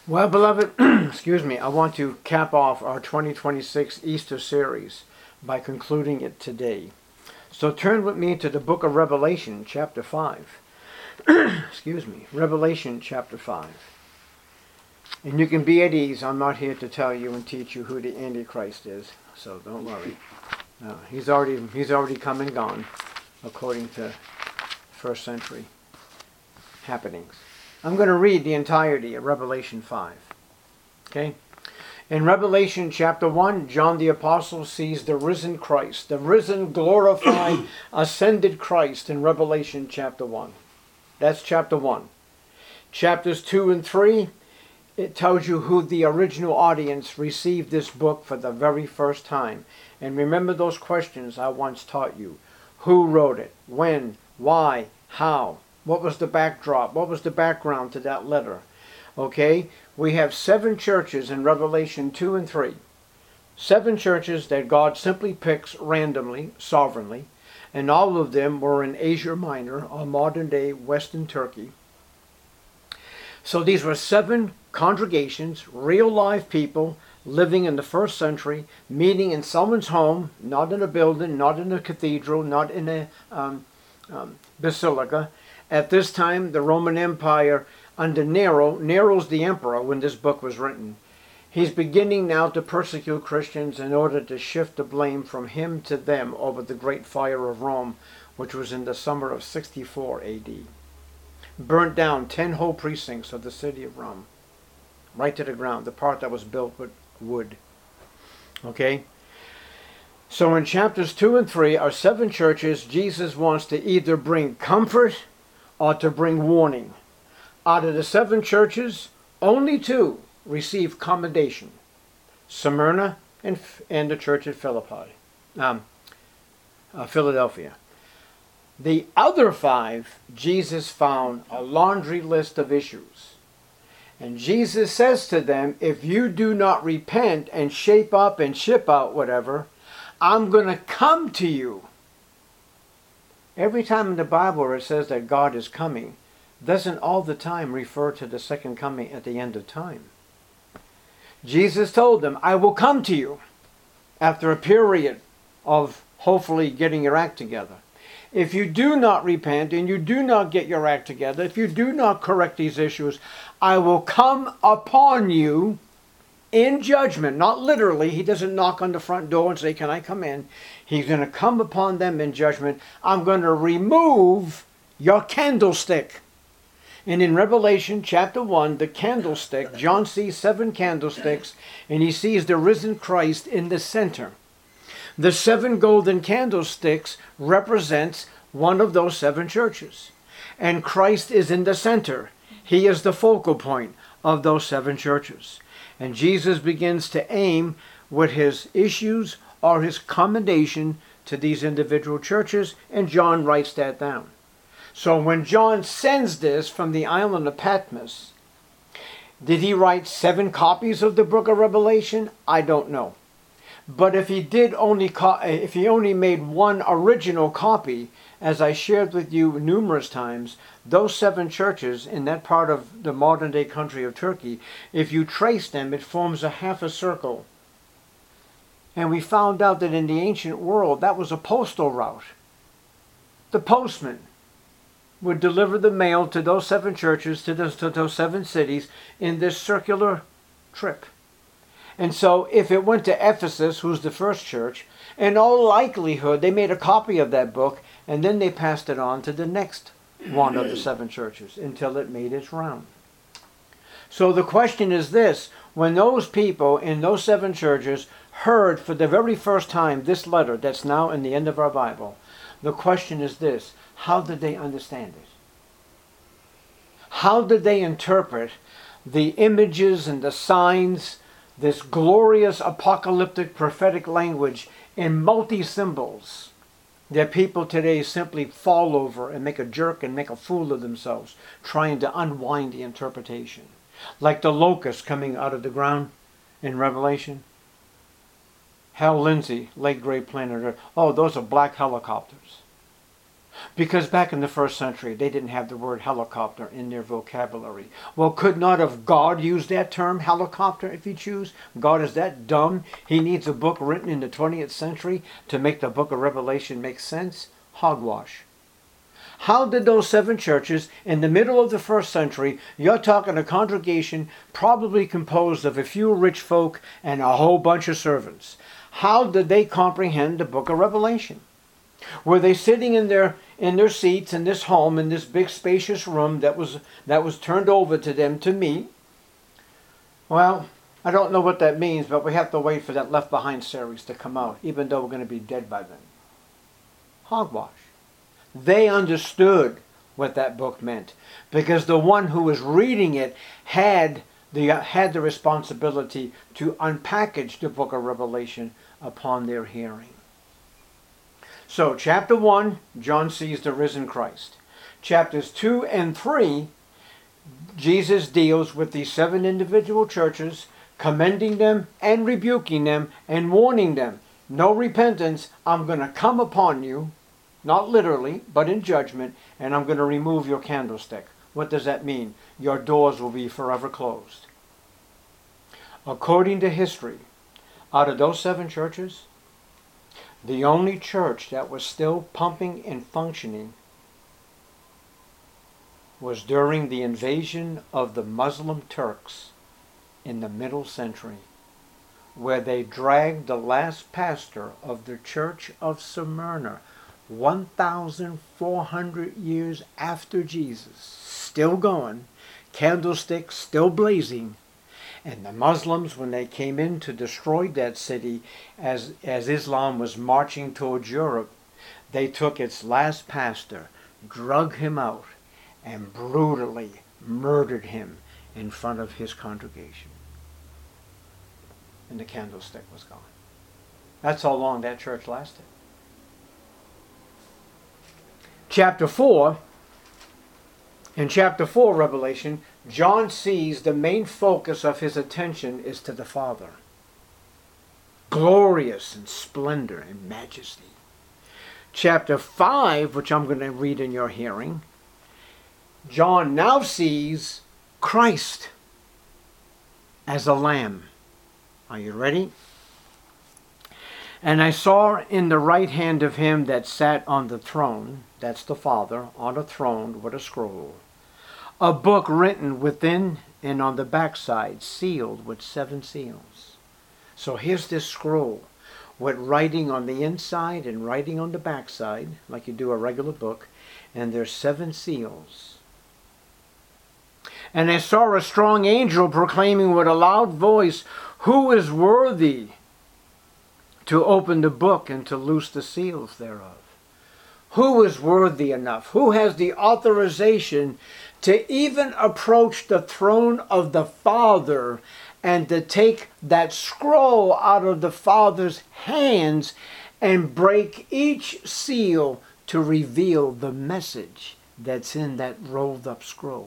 Well, beloved, excuse me, I want to cap off our 2026 Easter series by concluding it today. So turn with me to the book of Revelation, chapter 5. Excuse me, Revelation, chapter 5. And you can be at ease. I'm not here to tell you and teach you who the Antichrist is, so don't worry. He's already come and gone, according to first century happenings. I'm going to read the entirety of Revelation 5. Okay? In Revelation chapter 1, John the Apostle sees the risen Christ, the risen, glorified, ascended Christ in Revelation chapter 1. That's chapter 1. Chapters 2 and 3, it tells you who the original audience received this book for the very first time. And remember those questions I once taught you. Who wrote it? When? Why? How? What was the backdrop? What was the background to that letter? Okay, we have 7 churches in Revelation 2 and 3. 7 churches that God simply picks randomly, sovereignly, and all of them were in Asia Minor, or modern-day Western Turkey. So these were 7 congregations, real live people, living in the first century, meeting in someone's home, not in a building, not in a cathedral, not in a basilica. At this time, the Roman Empire under Nero's the emperor when this book was written. He's beginning now to persecute Christians in order to shift the blame from him to them over the Great Fire of Rome, which was in the summer of 64 A.D. Burnt down 10 whole precincts of the city of Rome, right to the ground, the part that was built with wood. Okay? So in chapters 2 and 3 are 7 churches. Jesus wants to either bring comfort or to bring warning. Out of the 7 churches, only 2 receive commendation. Smyrna and the church at Philadelphia. The other 5, Jesus found a laundry list of issues. And Jesus says to them, if you do not repent and shape up and ship out whatever, I'm going to come to you. Every time in the Bible where it says that God is coming, doesn't all the time refer to the second coming at the end of time. Jesus told them, I will come to you after a period of hopefully getting your act together. If you do not repent and you do not get your act together, if you do not correct these issues, I will come upon you in judgment. Not literally. He doesn't knock on the front door and say, can I come in? He's going to come upon them in judgment. I'm going to remove your candlestick. And in Revelation chapter 1, the candlestick, John sees 7 candlesticks, and he sees the risen Christ in the center. The 7 golden candlesticks represents one of those 7 churches. And Christ is in the center. He is the focal point of those 7 churches. And Jesus begins to aim with his issues or his commendation to these individual churches, and John writes that down. So when John sends this from the island of Patmos, did he write 7 copies of the book of Revelation? I don't know. But if he only made 1 original copy, as I shared with you numerous times, those 7 churches in that part of the modern day country of Turkey, if you trace them, it forms a half a circle. And we found out that in the ancient world, that was a postal route. The postman would deliver the mail to those 7 churches, to those 7 cities in this circular trip. And so if it went to Ephesus, who's the first church, in all likelihood they made a copy of that book and then they passed it on to the next one of the 7 churches until it made its round. So the question is this: when those people in those 7 churches heard for the very first time this letter that's now in the end of our Bible, the question is this: how did they understand it? How did they interpret the images and the signs, this glorious apocalyptic prophetic language in multi-symbols that people today simply fall over and make a jerk and make a fool of themselves trying to unwind the interpretation? Like the locust coming out of the ground in Revelation. Hal Lindsey, late great planet Earth. Oh, those are black helicopters. Because back in the first century, they didn't have the word helicopter in their vocabulary. Well, could not have God used that term, helicopter, if he choose? God is that dumb? He needs a book written in the 20th century to make the book of Revelation make sense? Hogwash. How did those 7 churches in the middle of the first century, you're talking a congregation probably composed of a few rich folk and a whole bunch of servants, how did they comprehend the book of Revelation? Were they sitting in their seats in this home, in this big spacious room that was turned over to them to meet? Well, I don't know what that means, but we have to wait for that Left Behind series to come out, even though we're going to be dead by then. Hogwash. They understood what that book meant, because the one who was reading it had the responsibility to unpackage the book of Revelation upon their hearing. So, chapter 1, John sees the risen Christ. Chapters 2 and 3, Jesus deals with these 7 individual churches, commending them and rebuking them and warning them. No repentance, I'm going to come upon you, not literally, but in judgment, and I'm going to remove your candlestick. What does that mean? Your doors will be forever closed. According to history, out of those 7 churches, the only church that was still pumping and functioning was during the invasion of the Muslim Turks in the middle century, where they dragged the last pastor of the Church of Smyrna 1,400 years after Jesus, still going, candlesticks still blazing. And the Muslims, when they came in to destroy that city, as Islam was marching towards Europe, they took its last pastor, drug him out, and brutally murdered him in front of his congregation. And the candlestick was gone. That's how long that church lasted. In chapter 4, Revelation, John sees the main focus of his attention is to the Father. Glorious in splendor and majesty. Chapter 5, which I'm going to read in your hearing, John now sees Christ as a lamb. Are you ready? And I saw in the right hand of him that sat on the throne, that's the Father, on a throne with a scroll, a book written within and on the backside, sealed with 7 seals. So here's this scroll with writing on the inside and writing on the backside, like you do a regular book, and there's 7 seals. And I saw a strong angel proclaiming with a loud voice, "Who is worthy to open the book and to loose the seals thereof?" Who is worthy enough? Who has the authorization to even approach the throne of the Father and to take that scroll out of the Father's hands and break each seal to reveal the message that's in that rolled up scroll?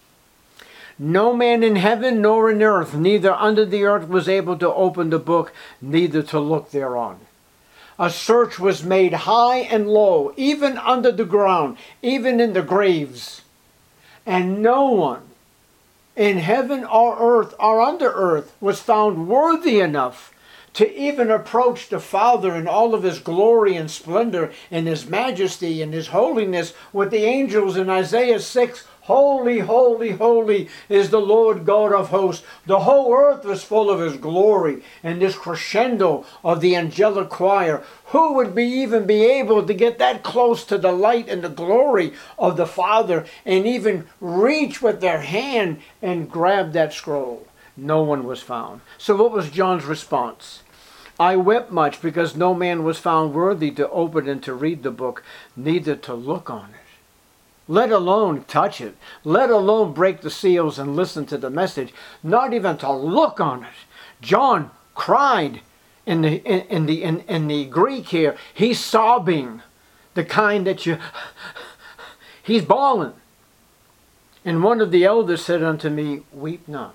No man in heaven nor in earth, neither under the earth, was able to open the book, neither to look thereon. A search was made high and low, even under the ground, even in the graves. And no one in heaven or earth or under earth was found worthy enough to even approach the Father in all of his glory and splendor and his majesty and his holiness with the angels in Isaiah 6. Holy, holy, holy is the Lord God of hosts. The whole earth was full of his glory. And this crescendo of the angelic choir, who would even be able to get that close to the light and the glory of the Father and even reach with their hand and grab that scroll? No one was found. So what was John's response? I wept much because no man was found worthy to open and to read the book, neither to look on it, let alone touch it, let alone break the seals and listen to the message, not even to look on it. John cried in the Greek here. He's sobbing, the kind that he's bawling. And one of the elders said unto me, weep not.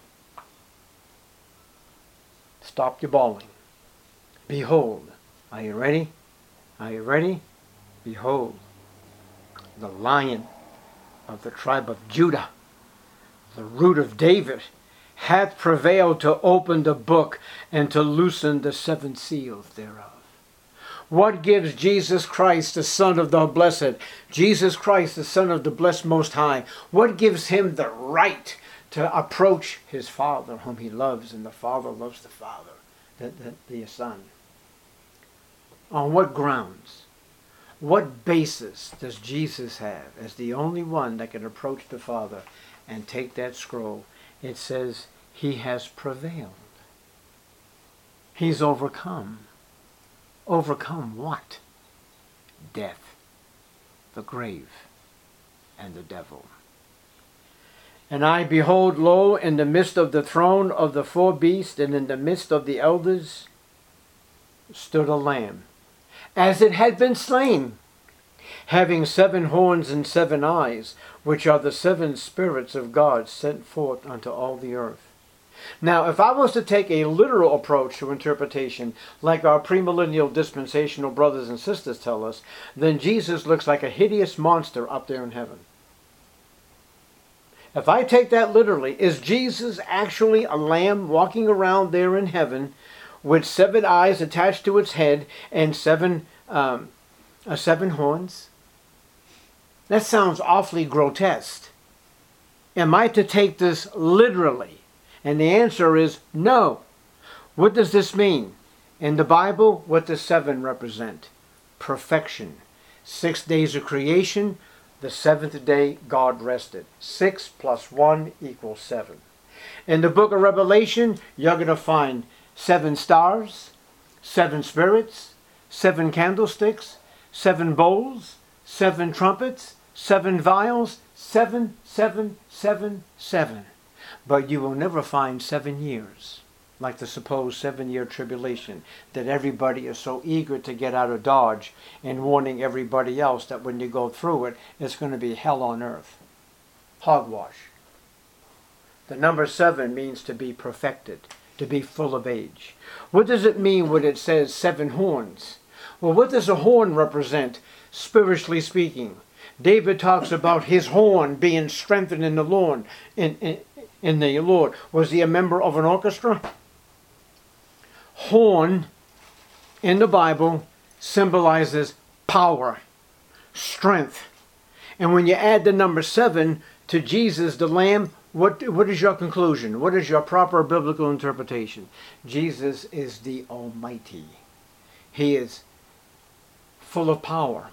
Stop your bawling. Behold, are you ready? Are you ready? Behold, the Lion of the tribe of Judah, the root of David, hath prevailed to open the book and to loosen the seven seals thereof. What gives Jesus Christ, the Son of the Blessed, Jesus Christ, the Son of the Blessed Most High, what gives him the right to approach his Father, whom he loves, and the Father loves the Father, the Son? On what grounds? What basis does Jesus have as the only one that can approach the Father and take that scroll? It says he has prevailed. He's overcome. Overcome what? Death, the grave, and the devil. And I behold, lo, in the midst of the throne of the four beasts, and in the midst of the elders, stood a lamb, as it had been slain, having 7 horns and 7 eyes, which are the 7 spirits of God sent forth unto all the earth. Now, if I was to take a literal approach to interpretation, like our premillennial dispensational brothers and sisters tell us, then Jesus looks like a hideous monster up there in heaven. If I take that literally, is Jesus actually a lamb walking around there in heaven with 7 eyes attached to its head and 7 horns? That sounds awfully grotesque. Am I to take this literally? And the answer is no. What does this mean? In the Bible, what does 7 represent? Perfection. 6 days of creation. The 7th day, God rested. 6 plus 1 equals 7. In the book of Revelation, you're going to find 7 stars, 7 spirits, 7 candlesticks, 7 bowls, 7 trumpets, 7 vials, 7, 7, 7, 7. But you will never find 7 years, like the supposed 7-year tribulation, that everybody is so eager to get out of Dodge and warning everybody else that when you go through it, it's going to be hell on earth. Hogwash. The number 7 means to be perfected, to be full of age. What does it mean when it says 7 horns? Well, what does a horn represent, spiritually speaking? David talks about his horn being strengthened in the Lord. In the Lord. Was he a member of an orchestra? Horn in the Bible symbolizes power, strength. And when you add the number 7 to Jesus, the Lamb, what is your conclusion? What is your proper biblical interpretation? Jesus is the Almighty. He is full of power.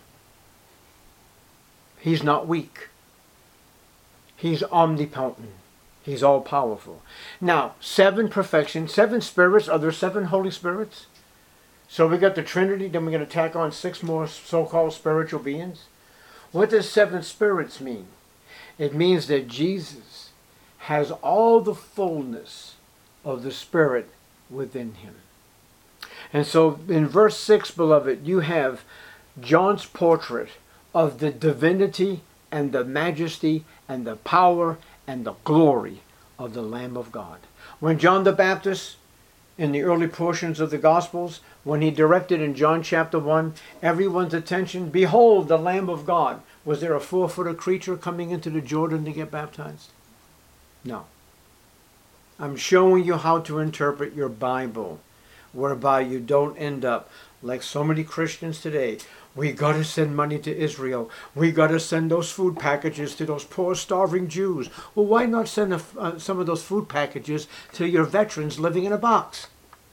He's not weak. He's omnipotent. He's all-powerful. Now, 7 perfection, 7 spirits. Are there 7 Holy Spirits? So we got the Trinity, then we're going to tack on 6 more so-called spiritual beings. What does 7 spirits mean? It means that Jesus has all the fullness of the Spirit within him. And so in verse 6, beloved, you have John's portrait of the divinity and the majesty and the power and the glory of the Lamb of God. When John the Baptist, in the early portions of the Gospels, when he directed in John chapter 1, everyone's attention, behold the Lamb of God. Was there a 4-footed creature coming into the Jordan to get baptized? No. I'm showing you how to interpret your Bible, whereby you don't end up like so many Christians today. We got to send money to Israel. We got to send those food packages to those poor starving Jews. Well, why not send some of those food packages to your veterans living in a box?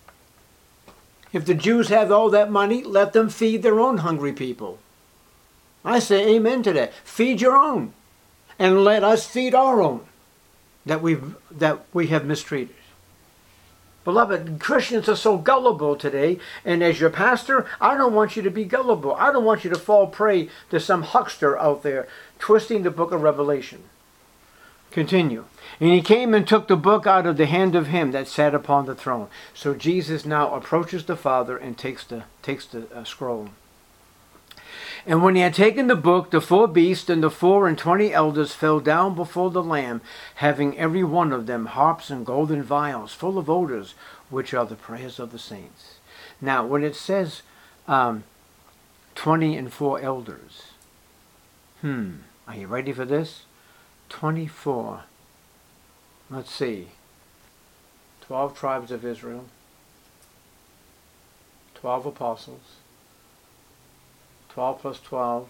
If the Jews have all that money, let them feed their own hungry people. I say amen to that. Feed your own. And let us feed our own that we have mistreated. Beloved, Christians are so gullible today, and as your pastor, I don't want you to be gullible. I don't want you to fall prey to some huckster out there twisting the book of Revelation. Continue. And he came and took the book out of the hand of him that sat upon the throne. So Jesus now approaches the Father and takes the scroll. And when he had taken the book, the 4 beasts and the 24 elders fell down before the Lamb, having every one of them harps and golden vials, full of odors, which are the prayers of the saints. Now, when it says 24 elders, Are you ready for this? 24. Let's see. 12 tribes of Israel. 12 apostles. 12 plus 12.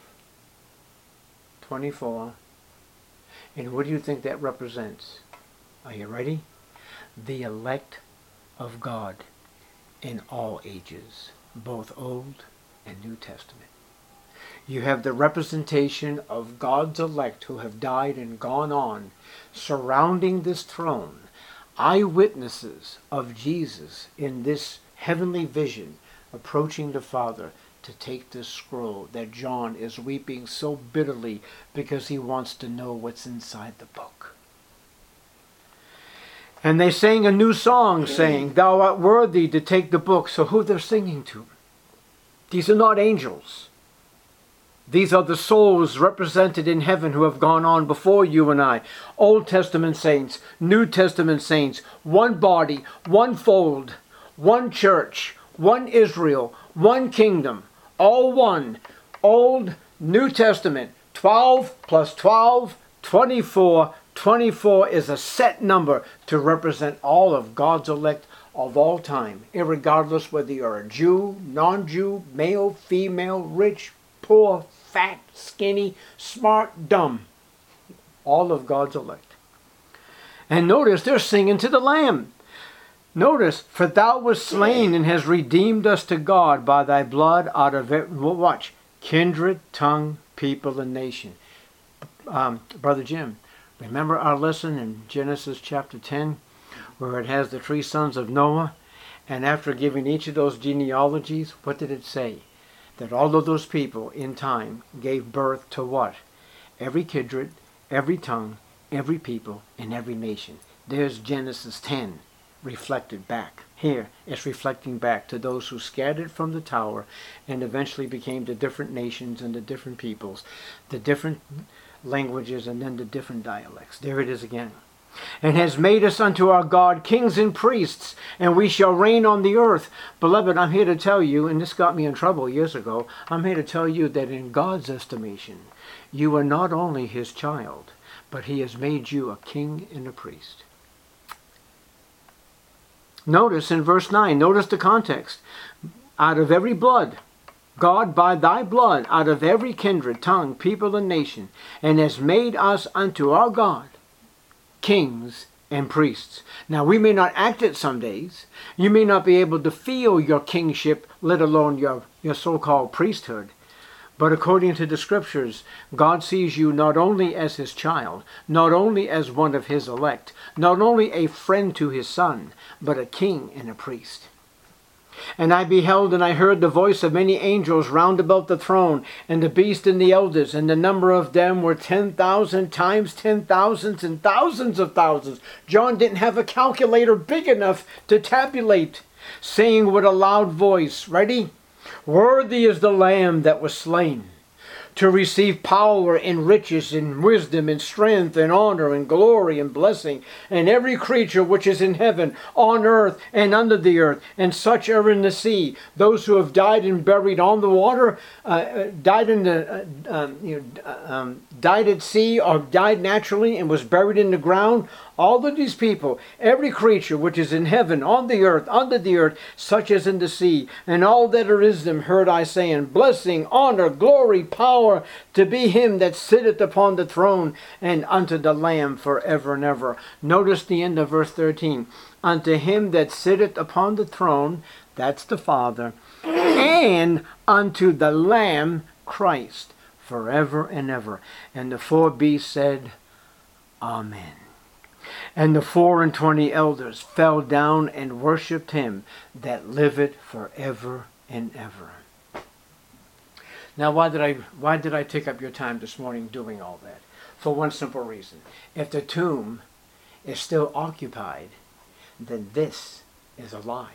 24. And what do you think that represents? Are you ready? The elect of God in all ages, both Old and New Testament. You have the representation of God's elect who have died and gone on, surrounding this throne, eyewitnesses of Jesus in this heavenly vision, approaching the Father to take this scroll that John is weeping so bitterly because he wants to know what's inside the book. And they sang a new song saying, "Thou art worthy to take the book." So who they're singing to? These are not angels. These are the souls represented in heaven who have gone on before you and I. Old Testament saints, New Testament saints, one body, one fold, one church, one Israel, one kingdom, all one. Old, New Testament, 12 plus 12, 24. 24 is a set number to represent all of God's elect of all time, irregardless whether you're a Jew, non-Jew, male, female, rich, poor, fat, skinny, smart, dumb. All of God's elect. And notice they're singing to the Lamb. Notice, "For thou wast slain and hast redeemed us to God by thy blood out of it." Watch. Kindred, tongue, people, and nation. Brother Jim, remember our lesson in Genesis chapter 10 where it has the 3 sons of Noah? And after giving each of those genealogies, what did it say? That all of those people in time gave birth to what? Every kindred, every tongue, every people, and every nation. There's Genesis 10 reflected back. Here it's reflecting back to those who scattered from the tower and eventually became the different nations and the different peoples, the different languages, and then the different dialects. There it is again. "And has made us unto our God kings and priests, and we shall reign on the earth." Beloved, I'm here to tell you, and this got me in trouble years ago, I'm here to tell you that in God's estimation, you are not only his child, but he has made you a king and a priest. Notice in verse 9, notice the context. "Out of every blood, God by thy blood, out of every kindred, tongue, people, and nation, and has made us unto our God kings and priests." Now, we may not act it some days. You may not be able to feel your kingship, let alone your so-called priesthood. But according to the scriptures, God sees you not only as his child, not only as one of his elect, not only a friend to his son, but a king and a priest. "And I beheld and I heard the voice of many angels round about the throne, and the beast and the elders, and the number of them were 10,000 times 10,000s and thousands of thousands." John didn't have a calculator big enough to tabulate, saying with a loud voice, ready? "Worthy is the Lamb that was slain to receive power and riches and wisdom and strength and honor and glory and blessing, and every creature which is in heaven, on earth, and under the earth, and such are in the sea, those who have died and buried on the water, died at sea, or died naturally and was buried in the ground. All of these people, every creature which is in heaven, on the earth, under the earth, such as in the sea, and all that are in them, heard I saying, blessing, honor, glory, power, to be him that sitteth upon the throne, and unto the Lamb forever and ever. Notice the end of verse 13. Unto him that sitteth upon the throne, that's the Father, and unto the Lamb, Christ, forever and ever. And the 4 beasts said, Amen. And the 24 elders fell down and worshipped him that liveth forever and ever. Now, why did I take up your time this morning doing all that? For one simple reason. If the tomb is still occupied, then this is a lie.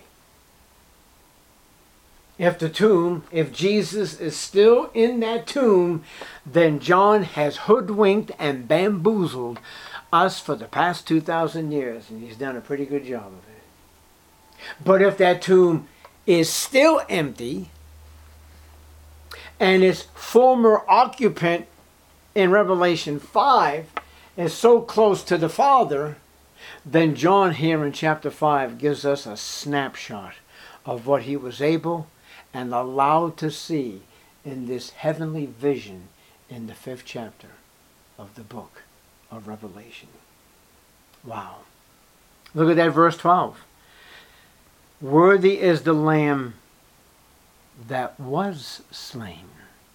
If Jesus is still in that tomb, then John has hoodwinked and bamboozled us for the past 2,000 years, and he's done a pretty good job of it. But if that tomb is still empty, and its former occupant in Revelation 5 is so close to the Father, then John here in chapter 5 gives us a snapshot of what he was able and allowed to see in this heavenly vision in the 5th chapter of the book of Revelation. Wow. Look at that verse 12. Worthy is the Lamb that was slain.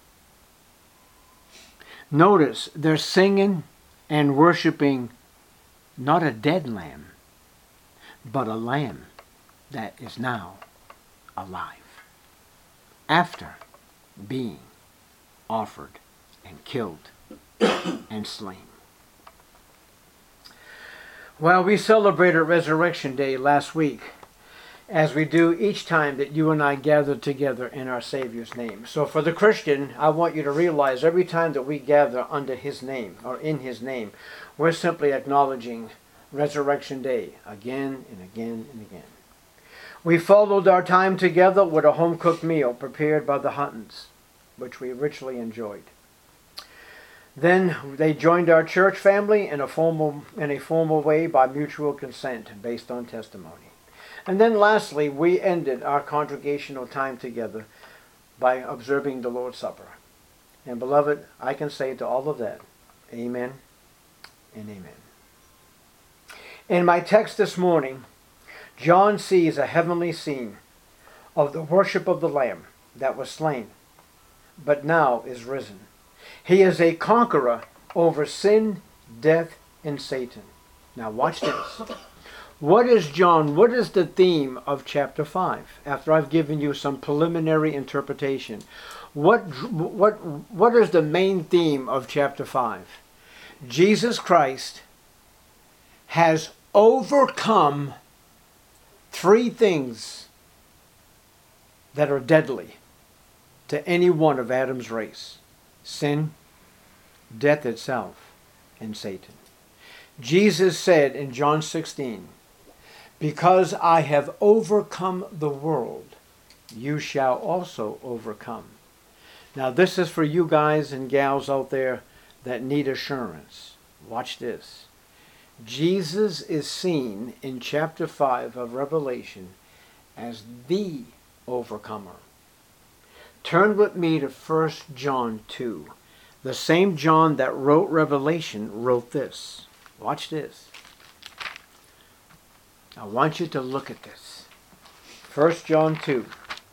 Notice they're singing and worshiping not a dead lamb, but a lamb that is now alive after being offered and killed and slain. Well, we celebrated Resurrection Day last week, as we do each time that you and I gather together in our Savior's name. So for the Christian, I want you to realize every time that we gather under His name or in His name, we're simply acknowledging Resurrection Day again and again and again. We followed our time together with a home-cooked meal prepared by the Huntons, which we richly enjoyed. Then they joined our church family in a formal way by mutual consent based on testimony. And then lastly, we ended our congregational time together by observing the Lord's Supper. And beloved, I can say to all of that, amen and amen. In my text this morning, John sees a heavenly scene of the worship of the Lamb that was slain, but now is risen. He is a conqueror over sin, death, and Satan. Now watch this. What is the theme of chapter 5? After I've given you some preliminary interpretation, what is the main theme of chapter 5? Jesus Christ has overcome 3 things that are deadly to any one of Adam's race: sin, death itself, and Satan. Jesus said in John 16, "Because I have overcome the world, you shall also overcome." Now this is for you guys and gals out there that need assurance. Watch this. Jesus is seen in chapter 5 of Revelation as the overcomer. Turn with me to 1 John 2. The same John that wrote Revelation wrote this. Watch this. I want you to look at this. 1 John 2,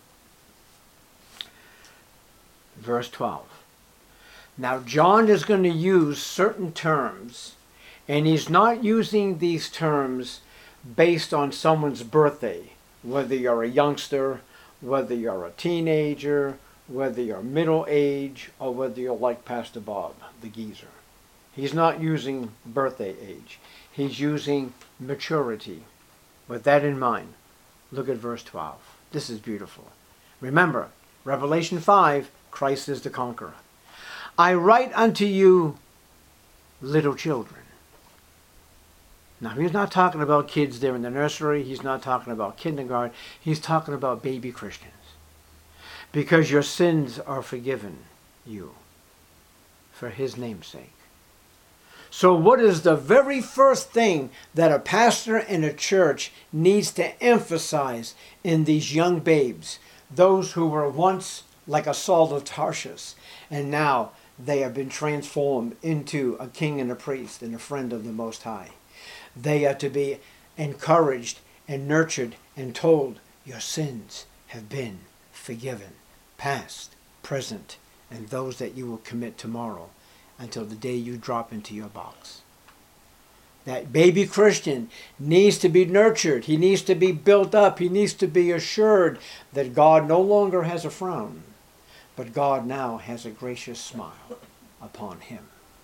verse 12. Now John is going to use certain terms, and he's not using these terms based on someone's birthday, whether you're a youngster, whether you're a teenager, whether you're middle age, or whether you're like Pastor Bob, the geezer. He's not using birthday age. He's using maturity. With that in mind, look at verse 12. This is beautiful. Remember, Revelation 5, Christ is the conqueror. I write unto you, little children. Now, he's not talking about kids there in the nursery. He's not talking about kindergarten. He's talking about baby Christians. Because your sins are forgiven you for His name's sake. So what is the very first thing that a pastor in a church needs to emphasize in these young babes? Those who were once like a Saul of Tarshish, and now they have been transformed into a king and a priest and a friend of the Most High. They are to be encouraged and nurtured and told, your sins have been forgiven, past, present, and those that you will commit tomorrow until the day you drop into your box. That baby Christian needs to be nurtured. He needs to be built up. He needs to be assured that God no longer has a frown, but God now has a gracious smile upon him.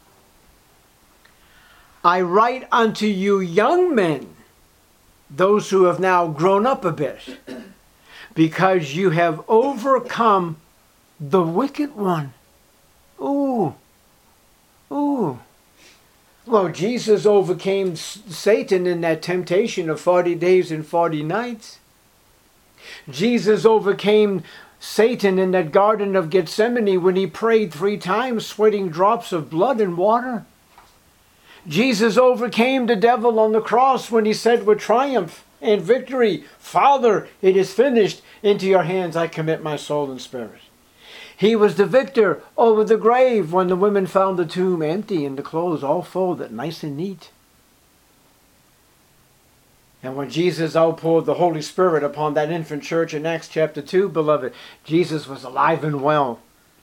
I write unto you young men, those who have now grown up a bit, because you have overcome the wicked one. Ooh. Ooh. Well, Jesus overcame Satan in that temptation of 40 days and 40 nights. Jesus overcame Satan in that Garden of Gethsemane when he prayed 3 times, sweating drops of blood and water. Jesus overcame the devil on the cross when he said with triumph and victory, Father, it is finished. Into your hands I commit my soul and spirit. He was the victor over the grave when the women found the tomb empty and the clothes all folded nice and neat. And when Jesus outpoured the Holy Spirit upon that infant church in Acts chapter 2, beloved, Jesus was alive and well.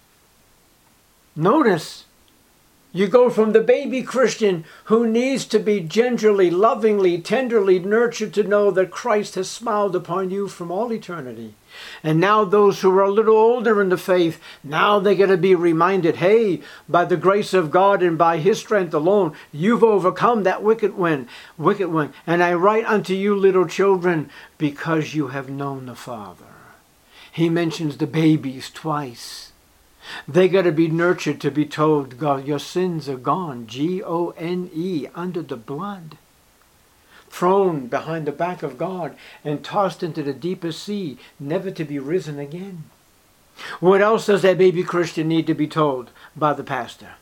Notice, you go from the baby Christian who needs to be gingerly, lovingly, tenderly nurtured to know that Christ has smiled upon you from all eternity. And now those who are a little older in the faith, now they're going to be reminded, hey, by the grace of God and by His strength alone, you've overcome that wicked one. And I write unto you, little children, because you have known the Father. He mentions the babies twice. They got to be nurtured to be told, God, your sins are gone, Gone, under the blood. Thrown behind the back of God and tossed into the deepest sea, never to be risen again. What else does that baby Christian need to be told by the pastor?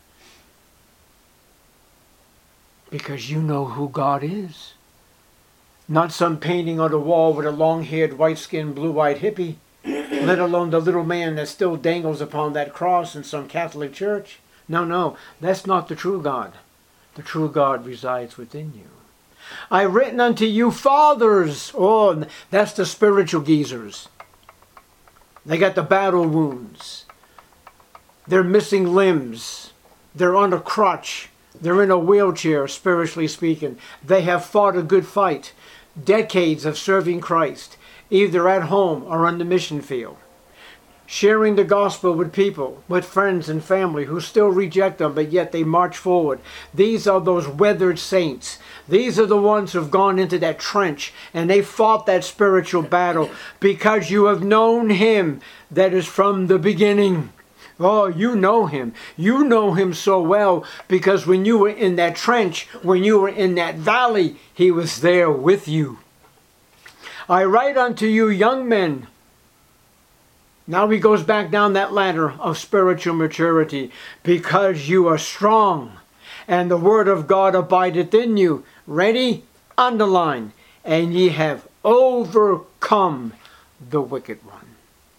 Because you know who God is. Not some painting on the wall with a long-haired, white-skinned, blue-eyed hippie, let alone the little man that still dangles upon that cross in some Catholic church. No, that's not the true God. The true God resides within you. I've written unto you fathers. Oh, that's the spiritual geezers. They got the battle wounds. They're missing limbs. They're on a crutch. They're in a wheelchair, spiritually speaking. They have fought a good fight. Decades of serving Christ, either at home or on the mission field. Sharing the gospel with people, with friends and family who still reject them, but yet they march forward. These are those weathered saints. These are the ones who've gone into that trench and they fought that spiritual battle because you have known Him that is from the beginning. Oh, you know Him. You know Him so well because when you were in that trench, when you were in that valley, He was there with you. I write unto you, young men. Now he goes back down that ladder of spiritual maturity. Because you are strong, and the word of God abideth in you. Ready? Underline. And ye have overcome the wicked one.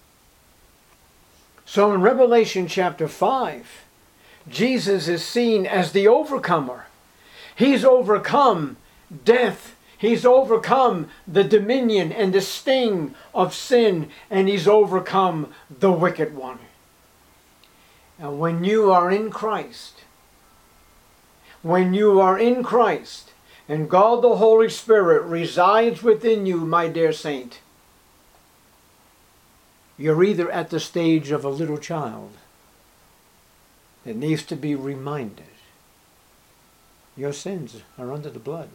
So in Revelation chapter 5, Jesus is seen as the overcomer. He's overcome death. He's overcome the dominion and the sting of sin, and He's overcome the wicked one. And when you are in Christ, and God the Holy Spirit resides within you, my dear saint, you're either at the stage of a little child that needs to be reminded your sins are under the blood.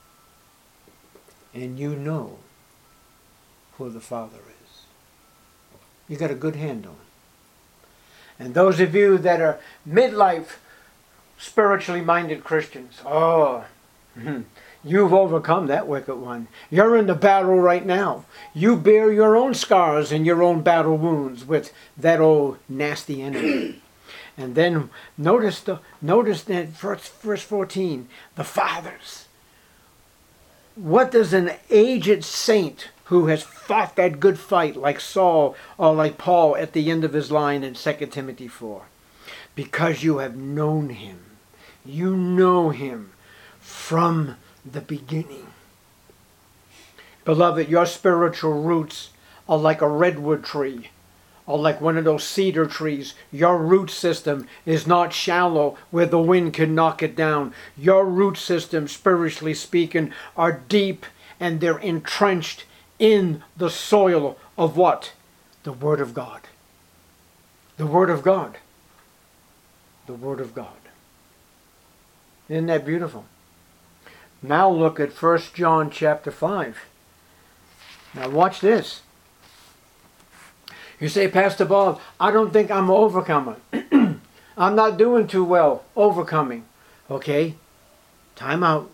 And you know who the Father is. You got a good handle. And those of you that are midlife spiritually minded Christians, you've overcome that wicked one. You're in the battle right now. You bear your own scars and your own battle wounds with that old nasty enemy. And then notice that verse 14, the fathers. What does an aged saint who has fought that good fight like Saul or like Paul at the end of his line in 2 Timothy 4? Because you have known Him. You know Him from the beginning. Beloved, your spiritual roots are like a redwood tree or like one of those cedar trees. Your root system is not shallow where the wind can knock it down. Your root system, spiritually speaking, are deep and they're entrenched in the soil of what? The Word of God. The Word of God. The Word of God. Isn't that beautiful? Now look at 1 John chapter 5. Now watch this. You say, Pastor Bob, I don't think I'm an overcomer. I'm not doing too well overcoming. Okay, time out.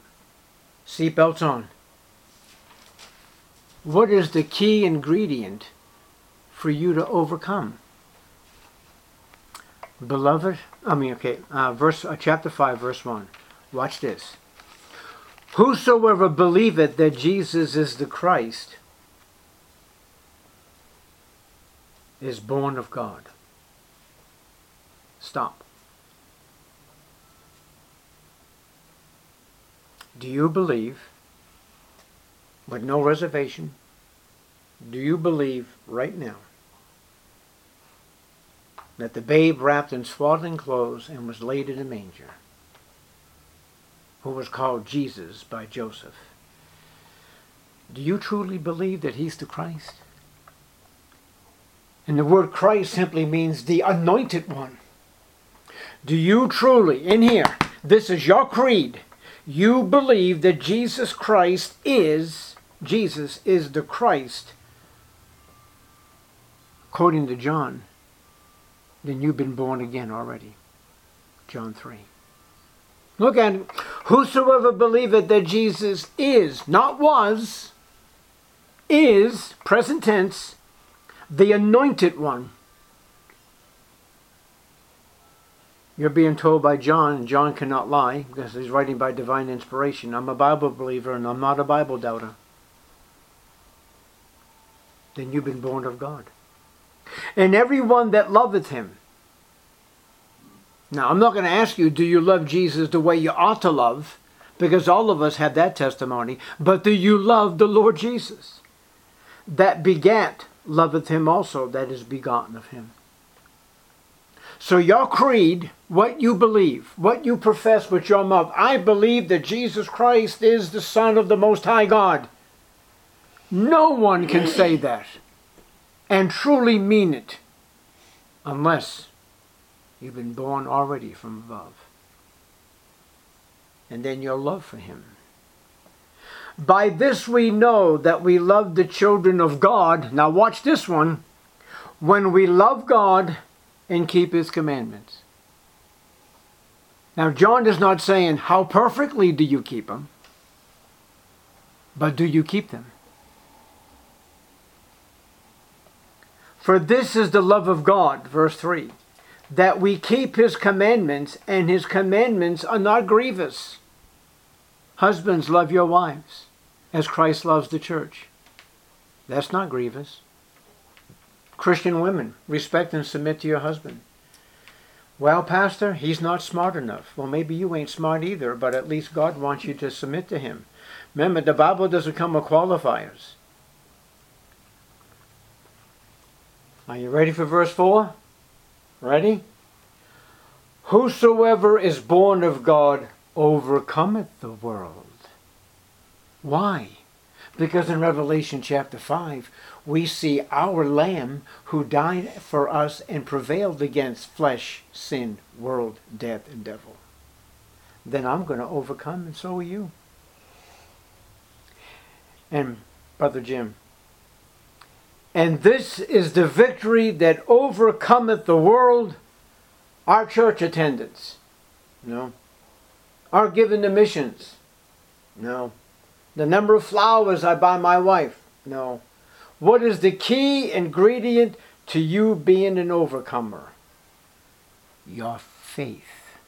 Seatbelts on. What is the key ingredient for you to overcome. Beloved, chapter 5, verse 1. Watch this. Whosoever believeth that Jesus is the Christ is born of God. Stop. Do you believe, with no reservation, do you believe right now that the babe wrapped in swaddling clothes and was laid in a manger, who was called Jesus by Joseph, do you truly believe that he's the Christ? And the word Christ simply means the anointed one. Do you truly, in here, this is your creed, you believe that Jesus is the Christ, according to John, then you've been born again already. John 3. Look at it. Whosoever believeth that Jesus is, not was, is, present tense, the anointed one. You're being told by John, and John cannot lie, because he's writing by divine inspiration. I'm a Bible believer, and I'm not a Bible doubter. Then you've been born of God. And everyone that loveth him. Now, I'm not going to ask you, do you love Jesus the way you ought to love? Because all of us have that testimony. But do you love the Lord Jesus? That begat loveth him also, that is begotten of him. So your creed, what you believe, what you profess with your mouth, I believe that Jesus Christ is the Son of the Most High God. No one can say that and truly mean it unless you've been born already from above. And then your love for him. By this we know that we love the children of God. Now watch this one. When we love God and keep his commandments. Now John is not saying how perfectly do you keep them, but do you keep them? For this is the love of God, verse 3, that we keep his commandments, and his commandments are not grievous. Husbands, love your wives as Christ loves the church. That's not grievous. Christian women, respect and submit to your husband. Well, Pastor, he's not smart enough. Well, maybe you ain't smart either, but at least God wants you to submit to him. Remember, the Bible doesn't come with qualifiers. Are you ready for verse 4? Ready? Whosoever is born of God overcometh the world. Why? Because in Revelation chapter 5, we see our Lamb who died for us and prevailed against flesh, sin, world, death, and devil. Then I'm going to overcome, and so are you. And Brother Jim, and this is the victory that overcometh the world, our church attendance. No. Our giving to missions. No. The number of flowers I buy my wife. No. What is the key ingredient to you being an overcomer? Your faith.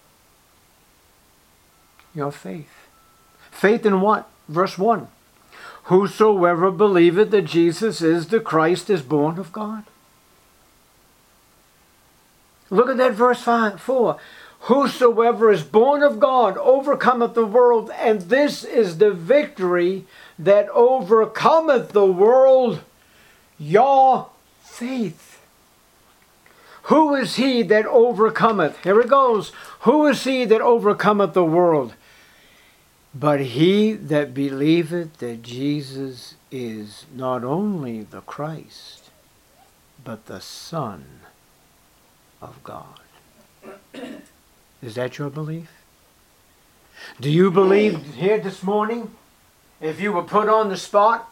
Your faith. Faith in what? Verse 1. Whosoever believeth that Jesus is the Christ is born of God. Look at that verse 4. Whosoever is born of God overcometh the world, and this is the victory that overcometh the world, your faith. Who is he that overcometh? Here it goes. Who is he that overcometh the world? But he that believeth that Jesus is not only the Christ, but the Son of God. Is that your belief? Do you believe here this morning, if you were put on the spot,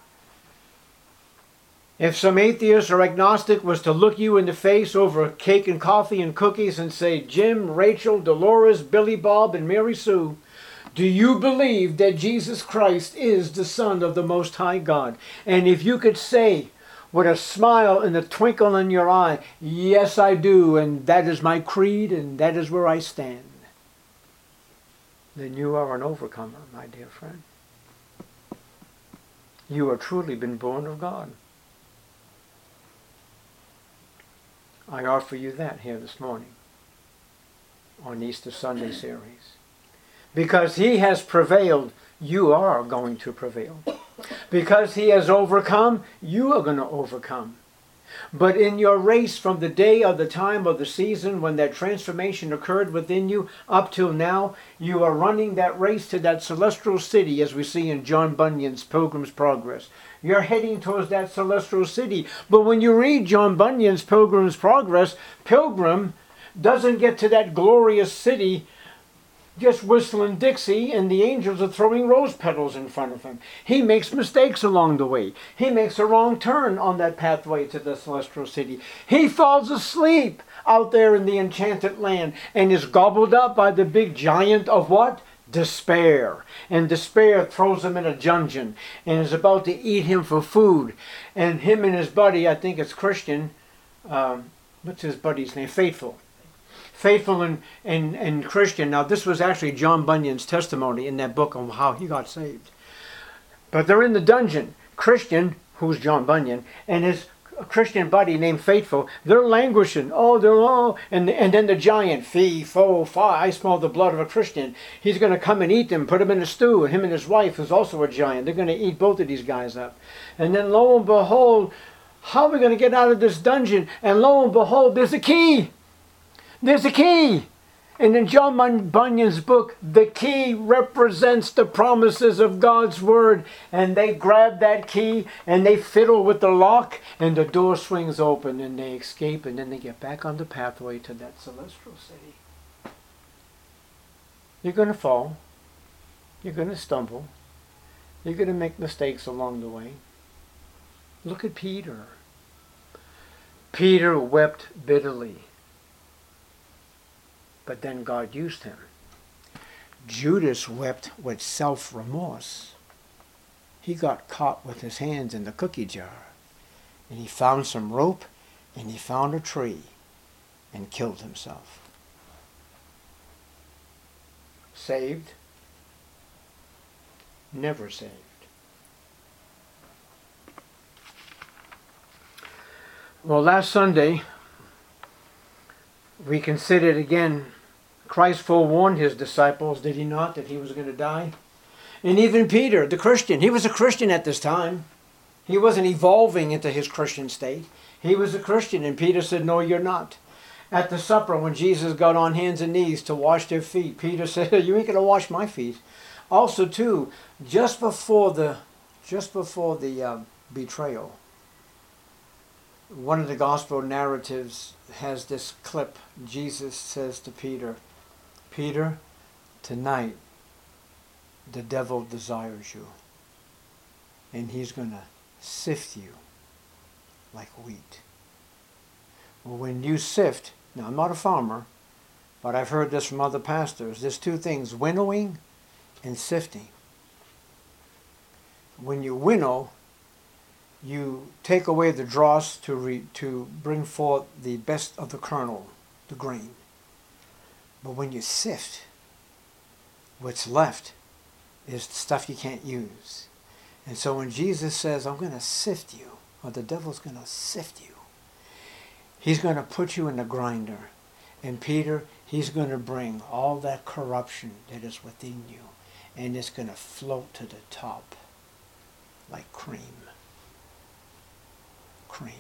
if some atheist or agnostic was to look you in the face over cake and coffee and cookies and say, Jim, Rachel, Dolores, Billy Bob, and Mary Sue, do you believe that Jesus Christ is the Son of the Most High God? And if you could say with a smile and a twinkle in your eye, yes I do, and that is my creed, and that is where I stand, then you are an overcomer, my dear friend. You have truly been born of God. I offer you that here this morning on Easter Sunday series. Because He has prevailed, you are going to prevail. Because He has overcome, you are going to overcome. But in your race from the day or the time or the season when that transformation occurred within you up till now, you are running that race to that celestial city, as we see in John Bunyan's Pilgrim's Progress. You're heading towards that celestial city. But when you read John Bunyan's Pilgrim's Progress, Pilgrim doesn't get to that glorious city just whistling Dixie and the angels are throwing rose petals in front of him. He makes mistakes along the way. He makes a wrong turn on that pathway to the celestial city. He falls asleep out there in the enchanted land and is gobbled up by the big giant of what? Despair. And despair throws him in a dungeon and is about to eat him for food. And him and his buddy, I think it's Christian, what's his buddy's name? Faithful and Christian. Now this was actually John Bunyan's testimony in that book on how he got saved. But they're in the dungeon. Christian, who's John Bunyan, and his Christian buddy named Faithful, they're languishing. And then the giant, fee, fo, fi, I smell the blood of a Christian. He's going to come and eat them, put them in a stew. Him and his wife, who's also a giant, they're going to eat both of these guys up. And then lo and behold, how are we going to get out of this dungeon? And lo and behold, there's a key. There's a key. And in John Bunyan's book, the key represents the promises of God's word. And they grab that key and they fiddle with the lock and the door swings open and they escape and then they get back on the pathway to that celestial city. You're going to fall. You're going to stumble. You're going to make mistakes along the way. Look at Peter. Peter wept bitterly. But then God used him. Judas wept with self-remorse. He got caught with his hands in the cookie jar. And he found some rope and he found a tree and killed himself. Saved? Never saved. Well, last Sunday, we considered again, Christ forewarned his disciples, did he not, that he was going to die? And even Peter, the Christian, he was a Christian at this time. He wasn't evolving into his Christian state. He was a Christian, and Peter said, no, you're not. At the supper, when Jesus got on hands and knees to wash their feet, Peter said, you ain't going to wash my feet. Also, too, just before the betrayal, one of the gospel narratives has this clip. Jesus says to Peter, Peter, tonight the devil desires you, and he's going to sift you like wheat. Well, when you sift, now I'm not a farmer, but I've heard this from other pastors, there's two things, winnowing and sifting. When you winnow, you take away the dross to bring forth the best of the kernel, the grain. But when you sift, what's left is the stuff you can't use. And so when Jesus says, I'm going to sift you, or the devil's going to sift you, he's going to put you in the grinder. And Peter, he's going to bring all that corruption that is within you, and it's going to float to the top like cream. Cream.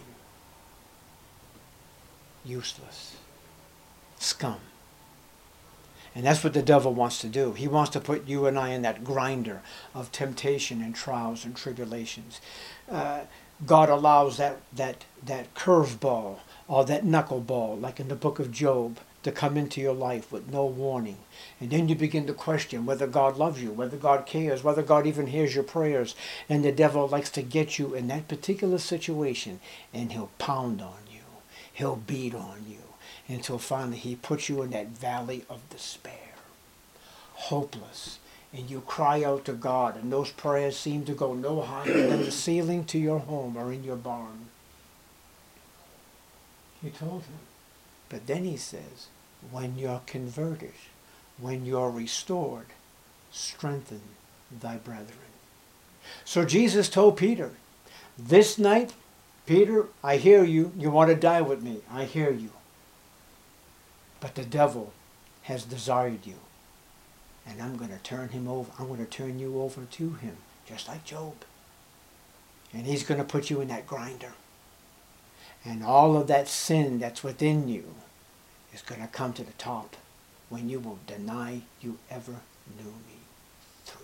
Useless. Scum. And that's what the devil wants to do. He wants to put you and I in that grinder of temptation and trials and tribulations. God allows that curveball or that knuckleball, like in the book of Job, to come into your life with no warning. And then you begin to question whether God loves you, whether God cares, whether God even hears your prayers. And the devil likes to get you in that particular situation, and he'll pound on you. He'll beat on you until finally he puts you in that valley of despair, hopeless. And you cry out to God, and those prayers seem to go no higher than the ceiling to your home or in your barn. He told him. But then he says, when you're converted, when you're restored, strengthen thy brethren. So Jesus told Peter, this night, Peter, I hear you. You want to die with me. I hear you. But the devil has desired you. And I'm going to turn him over. I'm going to turn you over to him, just like Job. And he's going to put you in that grinder. And all of that sin that's within you is going to come to the top when you will deny you ever knew me 3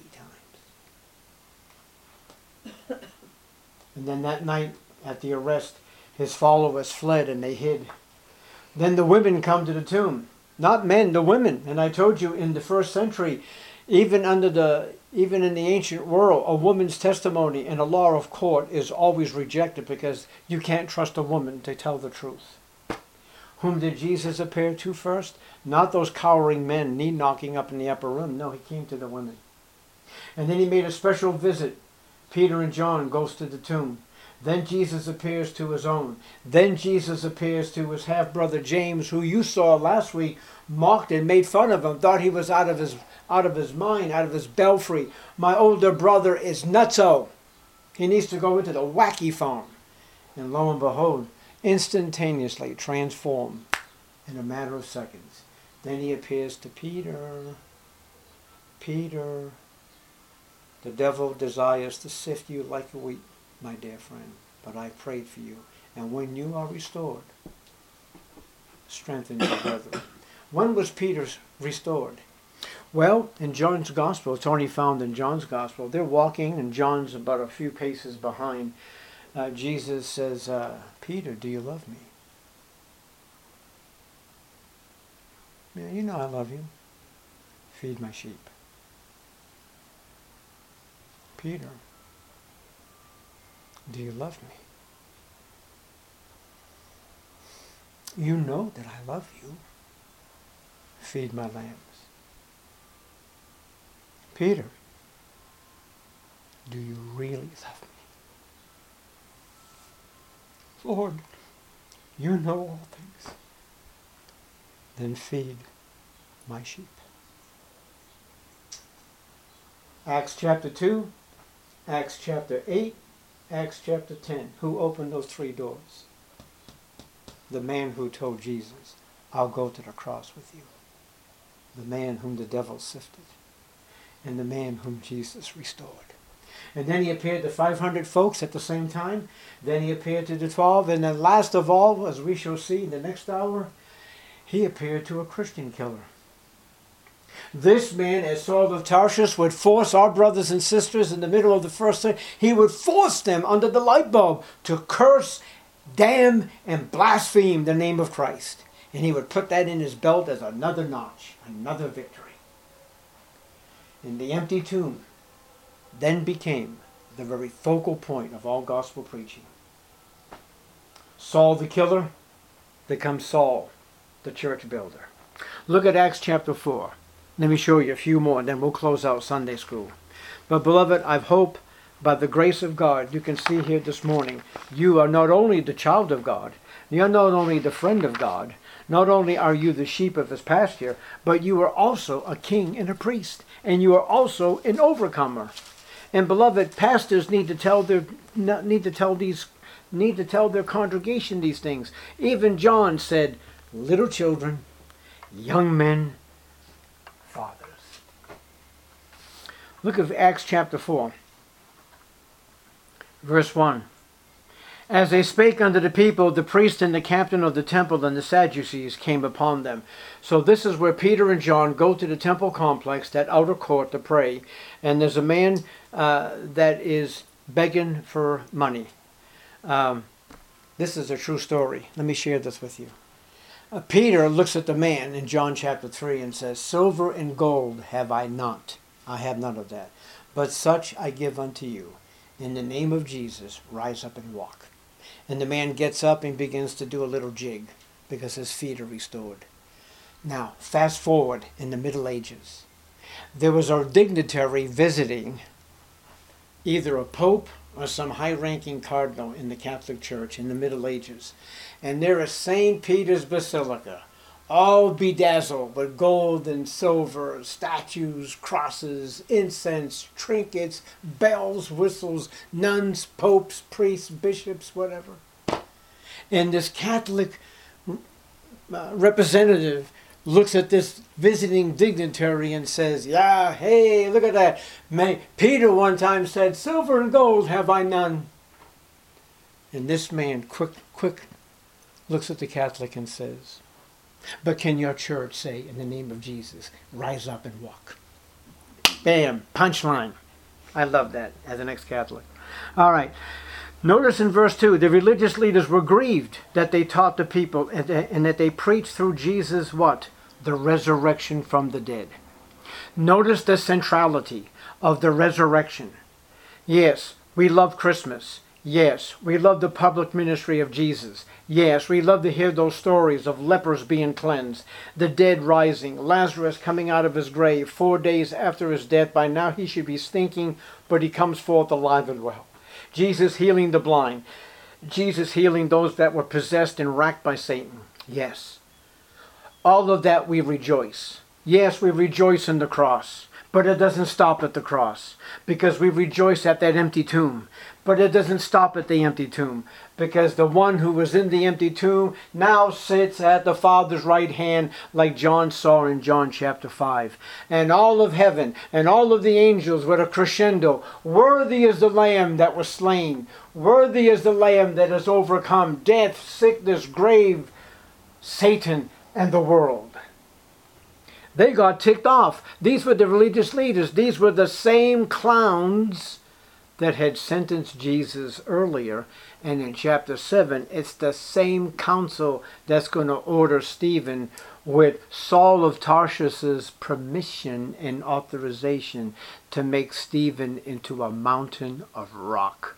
times. And then that night at the arrest, his followers fled and they hid. Then the women come to the tomb. Not men, the women. And I told you in the first century, even in the ancient world, a woman's testimony in a law of court is always rejected because you can't trust a woman to tell the truth. Whom did Jesus appear to first? Not those cowering men, knocking up in the upper room. No, he came to the women. And then he made a special visit. Peter and John goes to the tomb. Then Jesus appears to his own. Then Jesus appears to his half-brother James, who you saw last week, mocked and made fun of him, thought he was out of his mind, out of his belfry. My older brother is nutso. He needs to go into the wacky farm. And lo and behold, instantaneously transformed in a matter of seconds. Then he appears to Peter. Peter, the devil desires to sift you like a wheat, my dear friend, but I prayed for you. And when you are restored, strengthen your brethren. When was Peter restored? Well, in John's Gospel, it's only found in John's Gospel. They're walking, and John's about a few paces behind. Jesus says, Peter, do you love me? Yeah, you know I love you. Feed my sheep. Peter, do you love me? You know that I love you. Feed my lambs. Peter, do you really love me? Lord, you know all things. Then feed my sheep. Acts chapter 2, Acts chapter 8, Acts chapter 10. Who opened those 3 doors? The man who told Jesus, I'll go to the cross with you. The man whom the devil sifted. And the man whom Jesus restored. And then he appeared to 500 folks at the same time. Then he appeared to the 12. And then last of all, as we shall see in the next hour, he appeared to a Christian killer. This man, as Saul of Tarsus, would force our brothers and sisters in the middle of the first century, he would force them under the light bulb to curse, damn, and blaspheme the name of Christ. And he would put that in his belt as another notch, another victory. And the empty tomb then became the very focal point of all gospel preaching. Saul the killer becomes Saul the church builder. Look at Acts chapter 4. Let me show you a few more, and then we'll close out Sunday school. But beloved, I hope by the grace of God, you can see here this morning, you are not only the child of God, you're not only the friend of God, not only are you the sheep of his pasture, but you are also a king and a priest, and you are also an overcomer. And beloved, pastors need to tell their congregation these things. Even John said, little children, young men, fathers. Look at Acts chapter 4, verse 1. As they spake unto the people, the priest and the captain of the temple and the Sadducees came upon them. So this is where Peter and John go to the temple complex, that outer court, to pray. And there's a man that is begging for money. This is a true story. Let me share this with you. Peter looks at the man in John chapter 3 and says, silver and gold have I not. I have none of that. But such I give unto you. In the name of Jesus, rise up and walk. And the man gets up and begins to do a little jig because his feet are restored. Now, fast forward in the Middle Ages. There was a dignitary visiting either a pope or some high-ranking cardinal in the Catholic Church in the Middle Ages. And there is St. Peter's Basilica, all bedazzled with gold and silver, statues, crosses, incense, trinkets, bells, whistles, nuns, popes, priests, bishops, whatever. And this Catholic representative looks at this visiting dignitary and says, yeah, hey, look at that. Peter one time said, silver and gold have I none. And this man, quick, looks at the Catholic and says, but can your church say, in the name of Jesus, rise up and walk? Bam, punchline. I love that as an ex-Catholic. All right. Notice in verse 2, the religious leaders were grieved that they taught the people and that they preached through Jesus what? The resurrection from the dead. Notice the centrality of the resurrection. Yes, we love Christmas. Yes, we love the public ministry of Jesus. Yes, we love to hear those stories of lepers being cleansed, the dead rising, Lazarus coming out of his grave 4 days after his death. By now he should be stinking, but he comes forth alive and well. Jesus healing the blind. Jesus healing those that were possessed and racked by Satan. Yes. All of that we rejoice. Yes, we rejoice in the cross. But it doesn't stop at the cross. Because we rejoice at that empty tomb. But it doesn't stop at the empty tomb. Because the one who was in the empty tomb now sits at the Father's right hand, like John saw in John chapter 5. And all of heaven and all of the angels with a crescendo. Worthy is the Lamb that was slain. Worthy is the Lamb that has overcome death, sickness, grave, Satan, and the world. They got ticked off. These were the religious leaders. These were the same clowns that had sentenced Jesus earlier. And in chapter 7, it's the same council that's going to order Stephen with Saul of Tarsus's permission and authorization to make Stephen into a mountain of rock.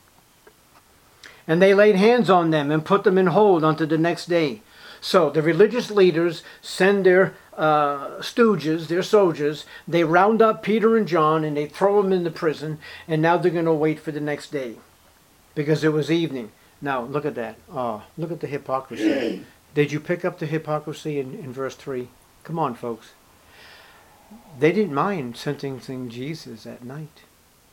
And they laid hands on them and put them in hold until the next day. So the religious leaders send their stooges, their soldiers. They round up Peter and John and they throw them in the prison. And now they're going to wait for the next day because it was evening. Now look at that. Oh, look at the hypocrisy. Did you pick up the hypocrisy in verse 3? Come on, folks. They didn't mind sentencing Jesus at night.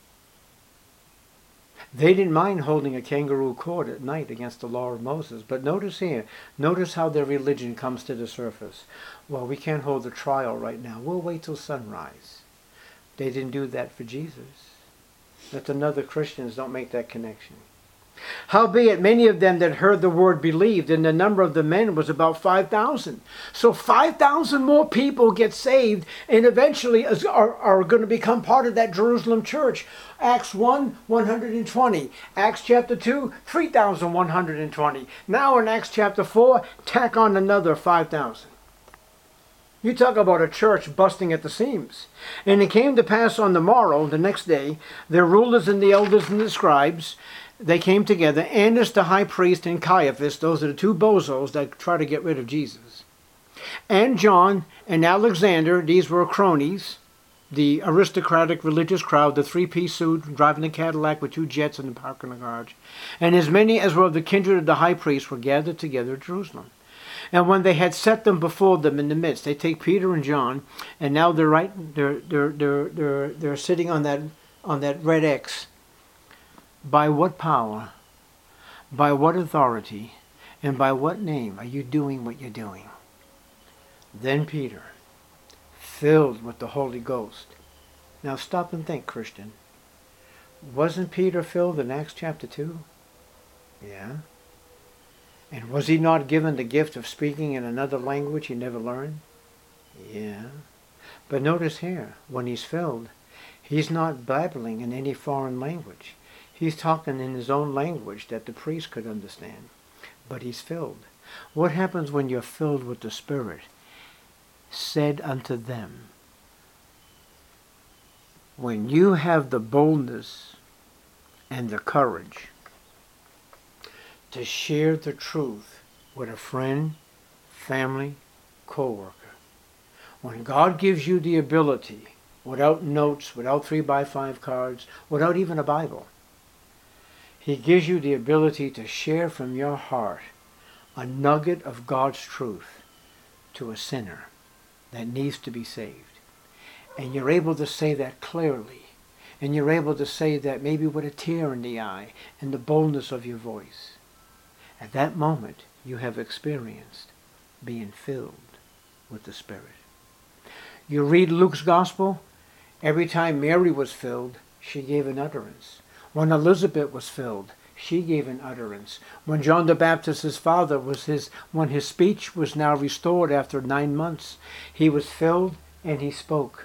They didn't mind holding a kangaroo court at night against the law of Moses. But notice here, notice how their religion comes to the surface. Well, we can't hold the trial right now. We'll wait till sunrise. They didn't do that for Jesus. Let another Christians don't make that connection. Howbeit, many of them that heard the word believed, and the number of the men was about 5,000. So 5,000 more people get saved, and eventually are going to become part of that Jerusalem church. Acts 1, 120. Acts chapter 2, 3,120. Now in Acts chapter 4, tack on another 5,000. You talk about a church busting at the seams. And it came to pass on the morrow, the next day, their rulers and the elders and the scribes, they came together, Annas the high priest and Caiaphas, those are the two bozos that try to get rid of Jesus. And John and Alexander, these were cronies, the aristocratic religious crowd, the three-piece suit, driving a Cadillac with 2 jets in the parking garage. And as many as were of the kindred of the high priest were gathered together at Jerusalem. And when they had set them before them in the midst, they take Peter and John, and now they're sitting on that red X. By what power, by what authority, and by what name are you doing what you're doing? Then Peter, filled with the Holy Ghost. Now stop and think, Christian. Wasn't Peter filled in Acts chapter 2? Yeah. And was he not given the gift of speaking in another language he never learned? Yeah. But notice here, when he's filled, he's not babbling in any foreign language. He's talking in his own language that the priest could understand. But he's filled. What happens when you're filled with the Spirit? Said unto them. When you have the boldness and the courage to share the truth with a friend, family, co-worker. When God gives you the ability, without notes, without 3x5 cards, without even a Bible. He gives you the ability to share from your heart a nugget of God's truth to a sinner that needs to be saved. And you're able to say that clearly. And you're able to say that maybe with a tear in the eye and the boldness of your voice. At that moment, you have experienced being filled with the Spirit. You read Luke's Gospel, every time Mary was filled, she gave an utterance. When Elizabeth was filled, she gave an utterance. When John the Baptist's father when his speech was now restored after 9 months, he was filled and he spoke.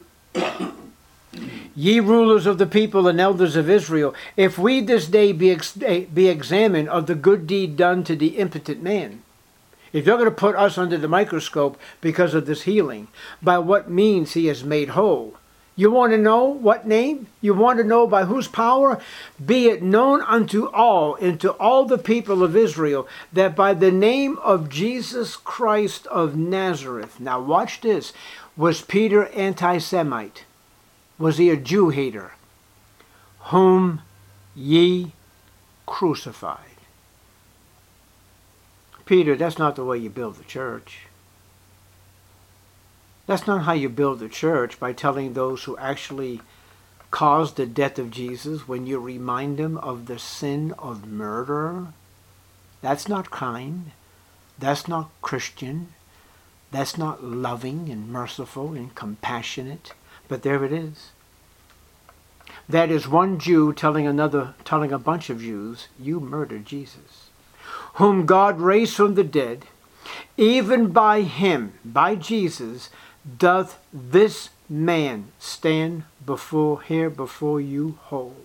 Ye rulers of the people and elders of Israel, if we this day be examined of the good deed done to the impotent man, if you're going to put us under the microscope because of this healing, by what means he is made whole, you want to know what name? You want to know by whose power? Be it known unto all, and to all the people of Israel, that by the name of Jesus Christ of Nazareth. Now watch this. Was Peter anti-Semite? Was he a Jew hater? Whom ye crucified. Peter, that's not the way you build the church. That's not how you build the church, by telling those who actually caused the death of Jesus when you remind them of the sin of murder. That's not kind. That's not Christian. That's not loving and merciful and compassionate. But there it is. That is one Jew telling a bunch of Jews, you murdered Jesus, whom God raised from the dead. Even by him, by Jesus, doth this man stand before you whole.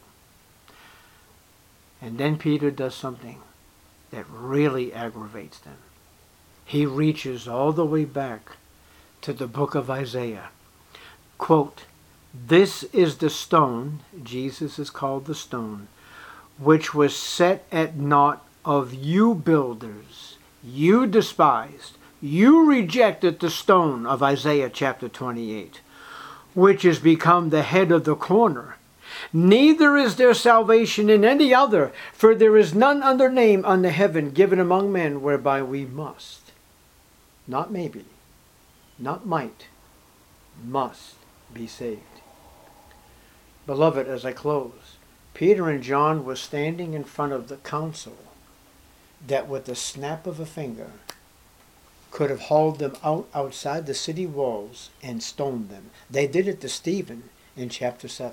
And then Peter does something that really aggravates them. He reaches all the way back to the book of Isaiah. Quote, this is the stone, Jesus is called the stone, which was set at naught of you builders. You despised, you rejected the stone of Isaiah chapter 28, which is become the head of the corner. Neither is there salvation in any other, for there is none other name under heaven given among men whereby we must, not maybe, not might, must be saved. Beloved, as I close, Peter and John were standing in front of the council that with the snap of a finger could have hauled them outside the city walls and stoned them. They did it to Stephen in chapter 7.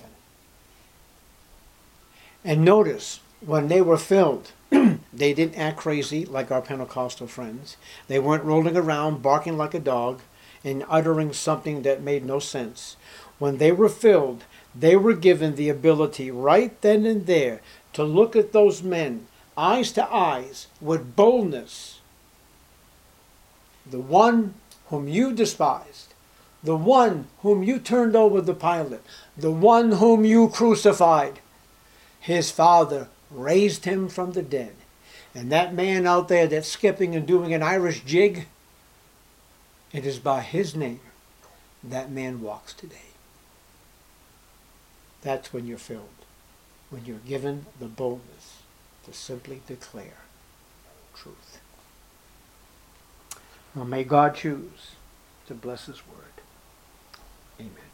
And notice, when they were filled, they didn't act crazy like our Pentecostal friends. They weren't rolling around barking like a dog and uttering something that made no sense. When they were filled, they were given the ability right then and there to look at those men eyes to eyes with boldness. The one whom you despised, the one whom you turned over to Pilate, the one whom you crucified, his Father raised him from the dead. And that man out there that's skipping and doing an Irish jig, it is by his name that man walks today. That's when you're filled, when you're given the boldness to simply declare truth. Well, may God choose to bless his word. Amen.